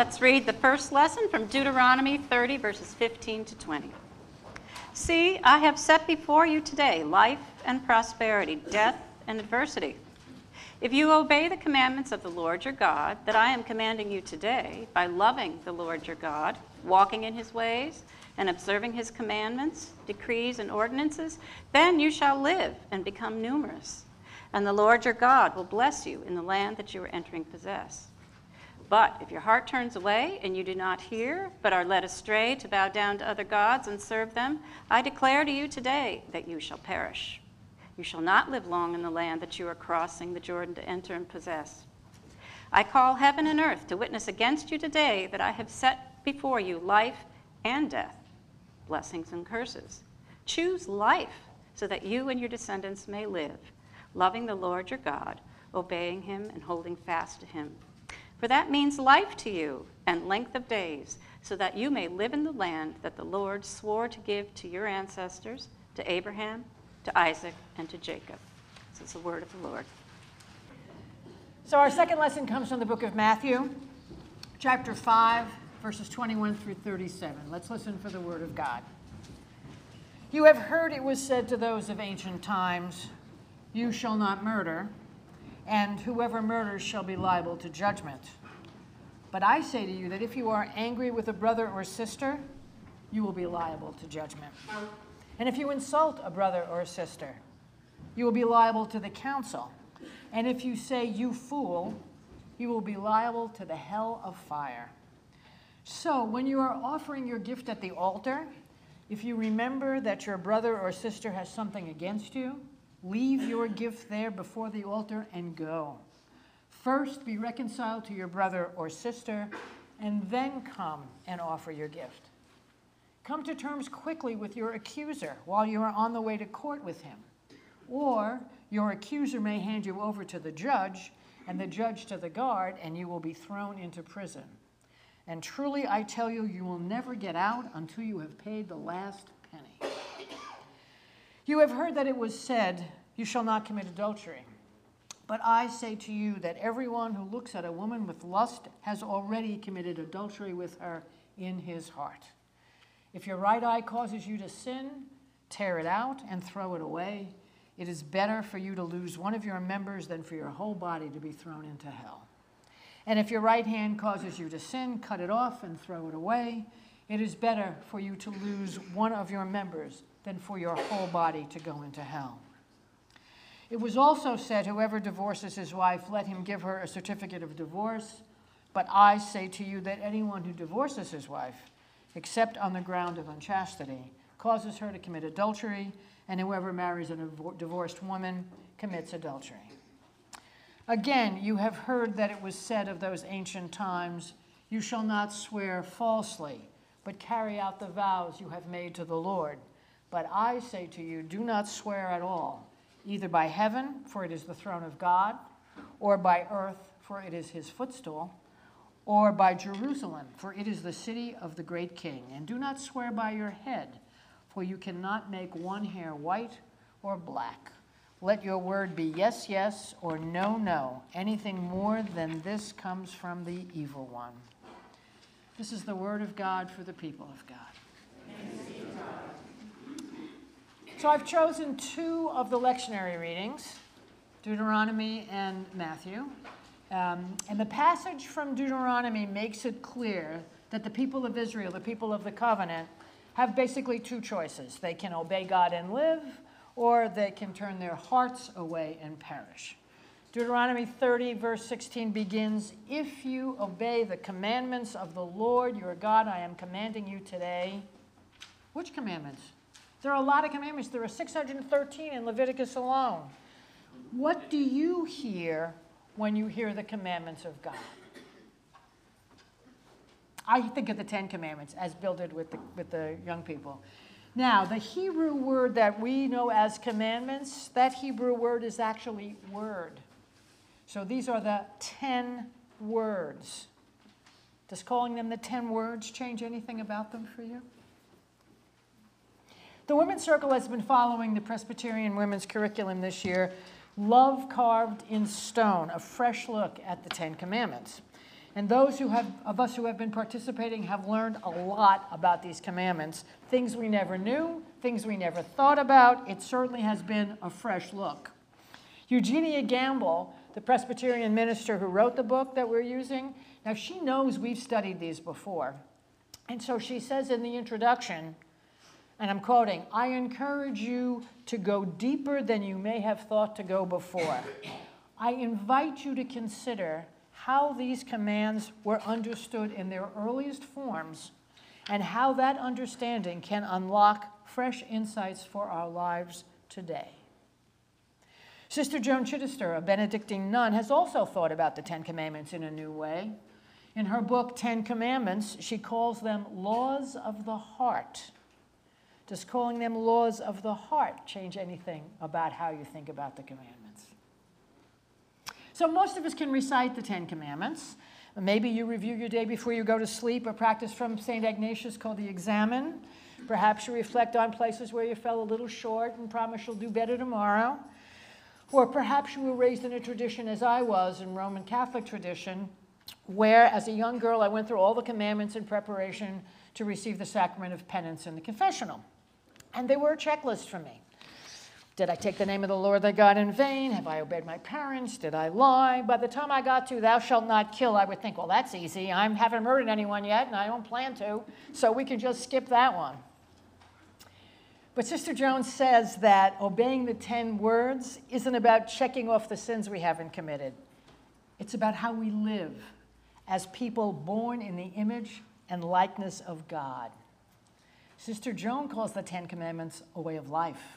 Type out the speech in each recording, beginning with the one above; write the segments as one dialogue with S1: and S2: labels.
S1: Let's read the first lesson from Deuteronomy 30, verses 15 to 20. See, I have set before you today life and prosperity, death and adversity. If you obey the commandments of the Lord your God that I am commanding you today by loving the Lord your God, walking in his ways, and observing his commandments, decrees, and ordinances, then you shall live and become numerous. And the Lord your God will bless you in the land that you are entering to possess. But if your heart turns away and you do not hear, but are led astray to bow down to other gods and serve them, I declare to you today that you shall perish. You shall not live long in the land that you are crossing the Jordan to enter and possess. I call heaven and earth to witness against you today that I have set before you life and death, blessings and curses. Choose life so that you and your descendants may live, loving the Lord your God, obeying him and holding fast to him. For that means life to you and length of days, so that you may live in the land that the Lord swore to give to your ancestors, to Abraham, to Isaac, and to Jacob. This is the word of the Lord.
S2: So our second lesson comes from the book of Matthew, chapter 5, verses 21 through 37. Let's listen for the word of God. You have heard it was said to those of ancient times, you shall not murder, and whoever murders shall be liable to judgment. But I say to you that if you are angry with a brother or sister, you will be liable to judgment. And if you insult a brother or a sister, you will be liable to the council. And if you say, you fool, you will be liable to the hell of fire. So when you are offering your gift at the altar, if you remember that your brother or sister has something against you, leave your gift there before the altar and go. First be reconciled to your brother or sister, and then come and offer your gift. Come to terms quickly with your accuser while you are on the way to court with him. Or your accuser may hand you over to the judge, and the judge to the guard, and you will be thrown into prison. And truly I tell you, you will never get out until you have paid the last penny. You have heard that it was said, you shall not commit adultery. But I say to you that everyone who looks at a woman with lust has already committed adultery with her in his heart. If your right eye causes you to sin, tear it out and throw it away. It is better for you to lose one of your members than for your whole body to be thrown into hell. And if your right hand causes you to sin, cut it off and throw it away. It is better for you to lose one of your members than for your whole body to go into hell. It was also said, whoever divorces his wife, let him give her a certificate of divorce. But I say to you that anyone who divorces his wife, except on the ground of unchastity, causes her to commit adultery, and whoever marries a divorced woman commits adultery. Again, you have heard that it was said of those ancient times, you shall not swear falsely, but carry out the vows you have made to the Lord. But I say to you, do not swear at all, either by heaven, for it is the throne of God, or by earth, for it is his footstool, or by Jerusalem, for it is the city of the great king. And do not swear by your head, for you cannot make one hair white or black. Let your word be yes, yes, or no, no. Anything more than this comes from the evil one. This is the word of God for the people of God. So I've chosen two of the lectionary readings, Deuteronomy and Matthew. And the passage from Deuteronomy makes it clear that the people of Israel, the people of the covenant, have basically two choices. They can obey God and live, or they can turn their hearts away and perish. Deuteronomy 30, verse 16 begins, if you obey the commandments of the Lord your God, I am commanding you today. Which commandments? There are a lot of commandments. There are 613 in Leviticus alone. What do you hear when you hear the commandments of God? I think of the Ten Commandments as Bill did with the young people. Now, the Hebrew word that we know as commandments, that Hebrew word is actually word. So these are the 10 words. Does calling them the 10 words change anything about them for you? The Women's Circle has been following the Presbyterian Women's Curriculum this year, Love Carved in Stone, a fresh look at the Ten Commandments. And those of us who have been participating have learned a lot about these commandments. Things we never knew, things we never thought about. It certainly has been a fresh look. Eugenia Gamble, the Presbyterian minister who wrote the book that we're using, now she knows we've studied these before. And so she says in the introduction, and I'm quoting, "I encourage you to go deeper than you may have thought to go before. I invite you to consider how these commands were understood in their earliest forms and how that understanding can unlock fresh insights for our lives today." Sister Joan Chittister, a Benedictine nun, has also thought about the Ten Commandments in a new way. In her book, 10 Commandments, she calls them laws of the heart. Does calling them laws of the heart change anything about how you think about the commandments? So most of us can recite the 10 Commandments. Maybe you review your day before you go to sleep, or practice from St. Ignatius called the Examen. Perhaps you reflect on places where you fell a little short and promise you'll do better tomorrow. Or perhaps you were raised in a tradition, as I was, in Roman Catholic tradition, where as a young girl I went through all the commandments in preparation to receive the sacrament of penance in the confessional. And they were a checklist for me. Did I take the name of the Lord thy God in vain? Have I obeyed my parents? Did I lie? By the time I got to thou shalt not kill, I would think, well, that's easy. I haven't murdered anyone yet, and I don't plan to, so we can just skip that one. But Sister Jones says that obeying the 10 words isn't about checking off the sins we haven't committed. It's about how we live as people born in the image and likeness of God. Sister Joan calls the 10 Commandments a way of life.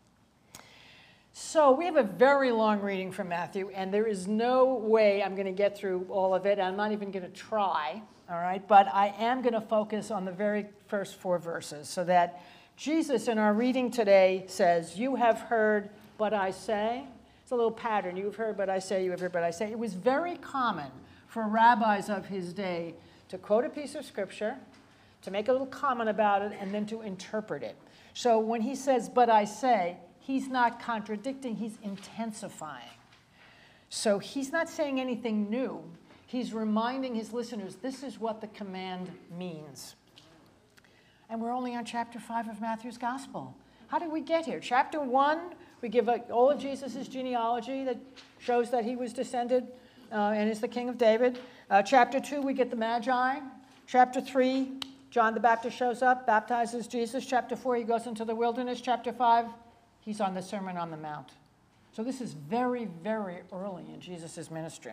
S2: So we have a very long reading from Matthew, and there is no way I'm going to get through all of it. I'm not even going to try, all right? But I am going to focus on the very first 4 verses, so that Jesus in our reading today says, "You have heard, but I say." It's a little pattern. You have heard, but I say. You have heard, but I say. It was very common for rabbis of his day to quote a piece of scripture, to make a little comment about it, and then to interpret it. So when he says, "but I say," he's not contradicting, he's intensifying. So he's not saying anything new. He's reminding his listeners, this is what the command means. And we're only on chapter 5 of Matthew's Gospel. How did we get here? Chapter 1, we give all of Jesus' genealogy that shows that he was descended and is the king of David. Chapter 2, we get the Magi. Chapter 3, John the Baptist shows up, baptizes Jesus. Chapter 4, he goes into the wilderness. Chapter 5, he's on the Sermon on the Mount. So this is very, very early in Jesus' ministry.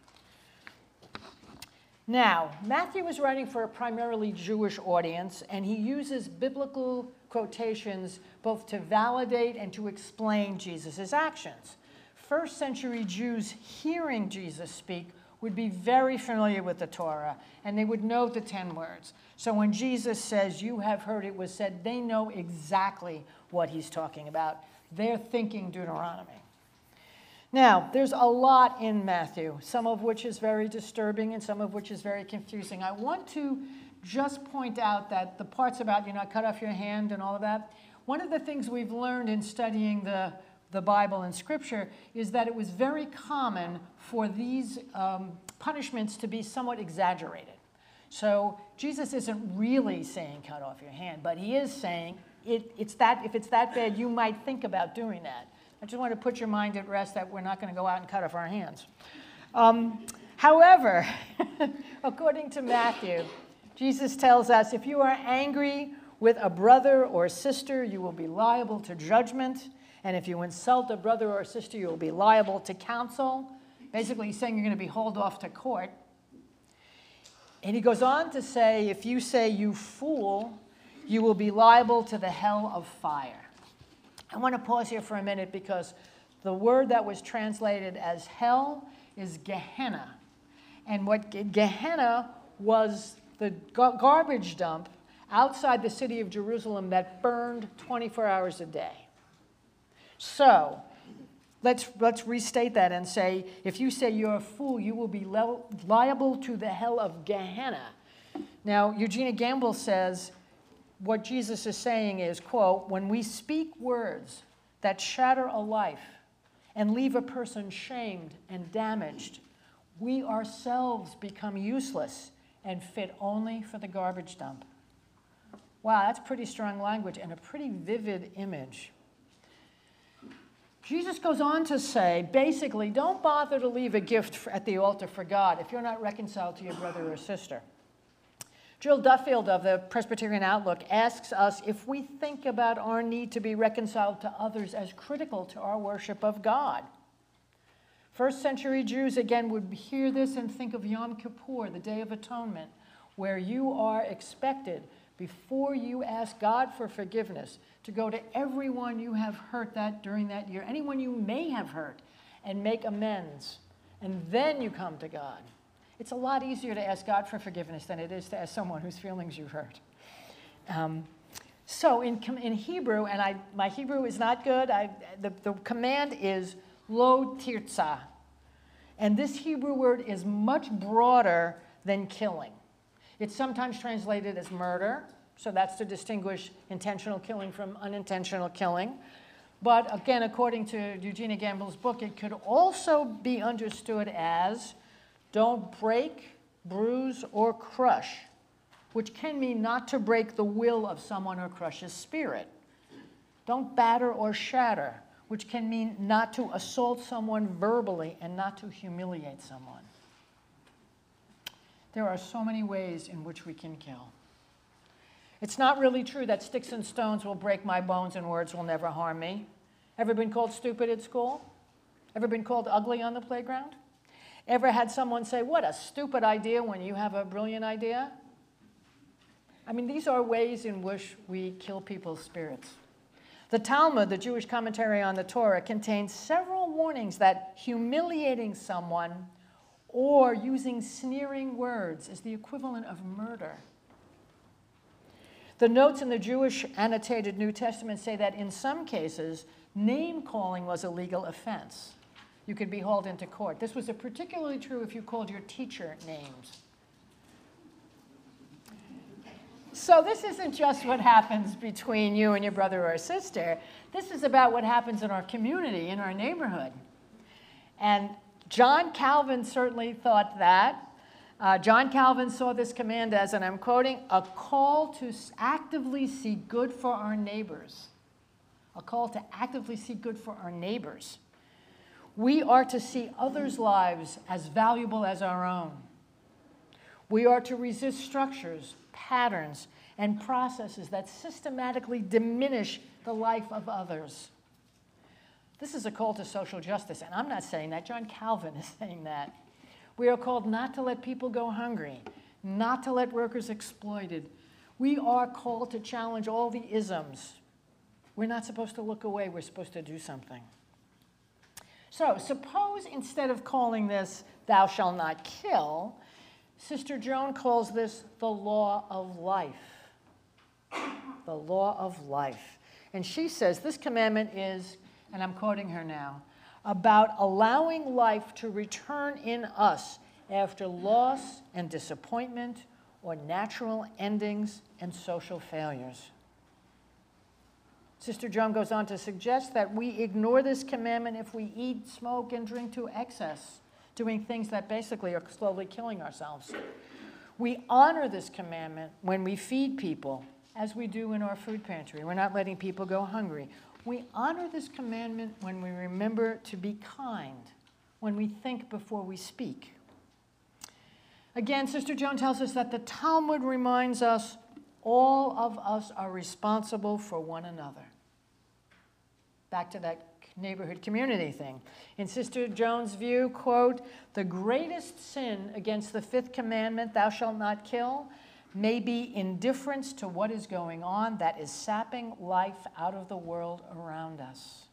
S2: Now, Matthew is writing for a primarily Jewish audience, and he uses biblical quotations both to validate and to explain Jesus' actions. First century Jews hearing Jesus speak would be very familiar with the Torah, and they would know the 10 words. So when Jesus says, "You have heard it was said," they know exactly what he's talking about. They're thinking Deuteronomy. Now, there's a lot in Matthew, some of which is very disturbing and some of which is very confusing. I want to just point out that the parts about, cut off your hand and all of that, one of the things we've learned in studying the Bible and Scripture is that it was very common for these punishments to be somewhat exaggerated. So Jesus isn't really saying cut off your hand, but he is saying if it's that bad, you might think about doing that. I just want to put your mind at rest that we're not going to go out and cut off our hands. However, according to Matthew, Jesus tells us if you are angry with a brother or sister, you will be liable to judgment. And if you insult a brother or sister, you will be liable to counsel. Basically, he's saying you're going to be hauled off to court. And he goes on to say, if you say you fool, you will be liable to the hell of fire. I want to pause here for a minute because the word that was translated as hell is Gehenna. And what Gehenna was the garbage dump outside the city of Jerusalem that burned 24 hours a day. So let's restate that and say, if you say you're a fool, you will be liable to the hell of Gehenna. Now, Eugenia Gamble says, what Jesus is saying is, quote, when we speak words that shatter a life and leave a person shamed and damaged, we ourselves become useless and fit only for the garbage dump. Wow, that's pretty strong language and a pretty vivid image. Jesus goes on to say, basically, don't bother to leave a gift at the altar for God if you're not reconciled to your brother or sister. Jill Duffield of the Presbyterian Outlook asks us if we think about our need to be reconciled to others as critical to our worship of God. First century Jews, again, would hear this and think of Yom Kippur, the Day of Atonement, where you are expected, before you ask God for forgiveness, to go to everyone you have hurt during that year, anyone you may have hurt, and make amends. And then you come to God. It's a lot easier to ask God for forgiveness than it is to ask someone whose feelings you've hurt. So in Hebrew, and my Hebrew is not good, the command is lo tirza. And this Hebrew word is much broader than killing. It's sometimes translated as murder, so that's to distinguish intentional killing from unintentional killing. But again, according to Eugenia Gamble's book, it could also be understood as don't break, bruise, or crush, which can mean not to break the will of someone or crush his spirit. Don't batter or shatter, which can mean not to assault someone verbally and not to humiliate someone. There are so many ways in which we can kill. It's not really true that sticks and stones will break my bones and words will never harm me. Ever been called stupid at school? Ever been called ugly on the playground? Ever had someone say, what a stupid idea, when you have a brilliant idea? I mean, these are ways in which we kill people's spirits. The Talmud, the Jewish commentary on the Torah, contains several warnings that humiliating someone or using sneering words is the equivalent of murder. The notes in the Jewish annotated New Testament say that in some cases, name-calling was a legal offense. You could be hauled into court. This was particularly true if you called your teacher names. So this isn't just what happens between you and your brother or sister. This is about what happens in our community, in our neighborhood. And John Calvin certainly thought that. John Calvin saw this command as, and I'm quoting, a call to actively seek good for our neighbors. A call to actively seek good for our neighbors. We are to see others' lives as valuable as our own. We are to resist structures, patterns, and processes that systematically diminish the life of others. This is a call to social justice, and I'm not saying that. John Calvin is saying that. We are called not to let people go hungry, not to let workers exploited. We are called to challenge all the isms. We're not supposed to look away. We're supposed to do something. So suppose instead of calling this thou shalt not kill, Sister Joan calls this the law of life. The law of life. And she says this commandment is, and I'm quoting her now, about allowing life to return in us after loss and disappointment or natural endings and social failures. Sister Joan goes on to suggest that we ignore this commandment if we eat, smoke, and drink to excess, doing things that basically are slowly killing ourselves. We honor this commandment when we feed people, as we do in our food pantry. We're not letting people go hungry. We honor this commandment when we remember to be kind, when we think before we speak. Again, Sister Joan tells us that the Talmud reminds us all of us are responsible for one another. Back to that neighborhood community thing. In Sister Joan's view, quote, the greatest sin against the fifth commandment, thou shalt not kill, may be indifference to what is going on that is sapping life out of the world around us.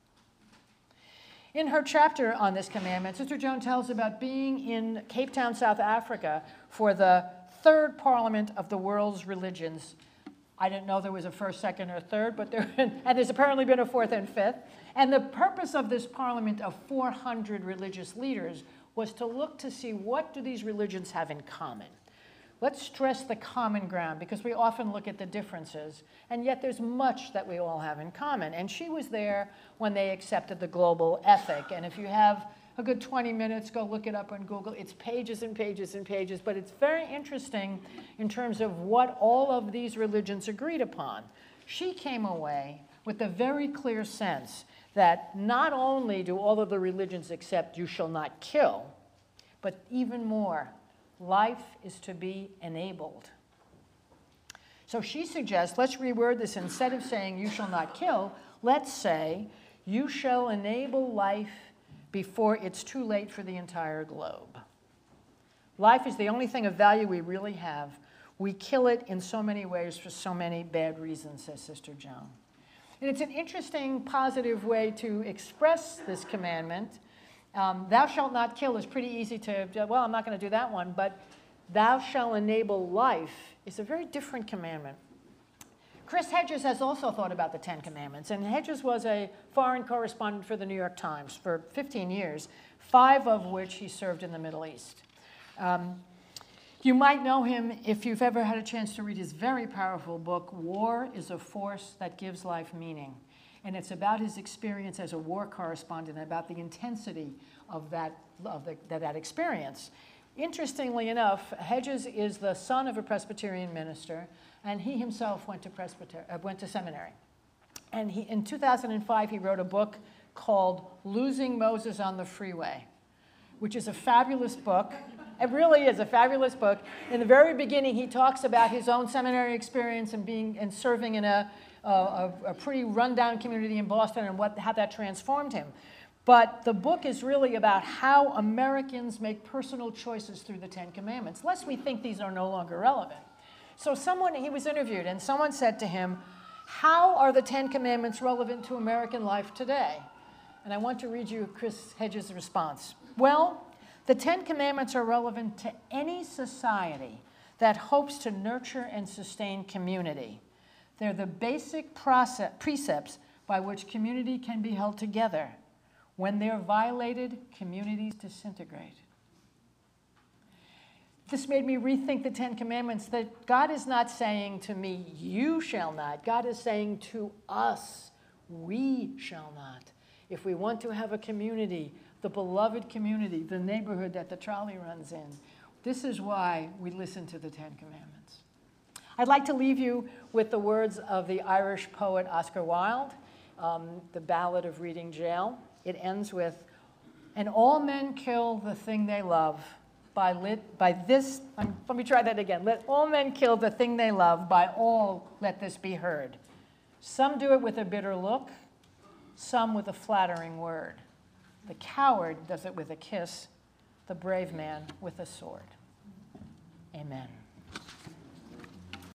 S2: In her chapter on this commandment, Sister Joan tells about being in Cape Town, South Africa for the third parliament of the world's religions. I didn't know there was a first, second, or third, but and there's apparently been a fourth and fifth. And the purpose of this parliament of 400 religious leaders was to look to see what do these religions have in common. Let's stress the common ground, because we often look at the differences, and yet there's much that we all have in common. And she was there when they accepted the global ethic. And if you have a good 20 minutes. Go look it up on Google. It's pages and pages and pages, but it's very interesting in terms of what all of these religions agreed upon. She came away with a very clear sense that not only do all of the religions accept you shall not kill, but even more, life is to be enabled. So she suggests, let's reword this. Instead of saying you shall not kill, let's say you shall enable life before it's too late for the entire globe. Life is the only thing of value we really have. We kill it in so many ways for so many bad reasons, says Sister Joan. And it's an interesting, positive way to express this commandment. Thou shalt not kill is pretty easy to, well, I'm not going to do that one, but thou shalt enable life is a very different commandment. Chris Hedges has also thought about the Ten Commandments, and Hedges was a foreign correspondent for the New York Times for 15 years, 5 of which he served in the Middle East. You might know him if you've ever had a chance to read his very powerful book, War is a Force That Gives Life Meaning. And it's about his experience as a war correspondent, about the intensity of that experience. Interestingly enough, Hedges is the son of a Presbyterian minister, and he himself went to seminary. And in 2005, he wrote a book called Losing Moses on the Freeway, which is a fabulous book. It really is a fabulous book. In the very beginning, he talks about his own seminary experience and serving in a pretty rundown community in Boston and how that transformed him. But the book is really about how Americans make personal choices through the Ten Commandments, lest we think these are no longer relevant. So he was interviewed, and someone said to him, how are the Ten Commandments relevant to American life today? And I want to read you Chris Hedges' response. Well, the Ten Commandments are relevant to any society that hopes to nurture and sustain community. They're the basic precepts by which community can be held together. When they're violated, communities disintegrate. This made me rethink the Ten Commandments, that God is not saying to me, you shall not. God is saying to us, we shall not. If we want to have a community, the beloved community, the neighborhood that the trolley runs in, this is why we listen to the Ten Commandments. I'd like to leave you with the words of the Irish poet Oscar Wilde, the Ballad of Reading Gaol. It ends with, and all men kill the thing they love let me try that again. Let all men kill the thing they love, by all let this be heard. Some do it with a bitter look, some with a flattering word. The coward does it with a kiss, the brave man with a sword. Amen.